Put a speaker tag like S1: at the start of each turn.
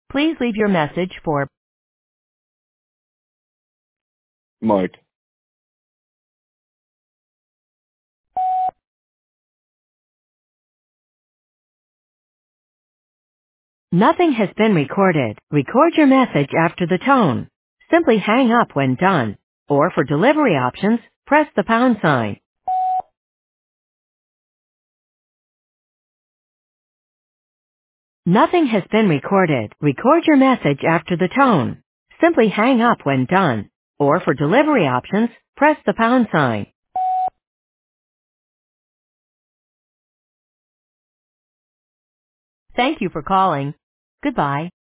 S1: Please leave your message for
S2: Mike.
S1: Nothing has been recorded. Record your message after the tone. Simply hang up when done. Or for delivery options, press the pound sign. Nothing has been recorded. Record your message after the tone. Simply hang up when done. Or for delivery options, press the pound sign. Thank you for calling. Goodbye.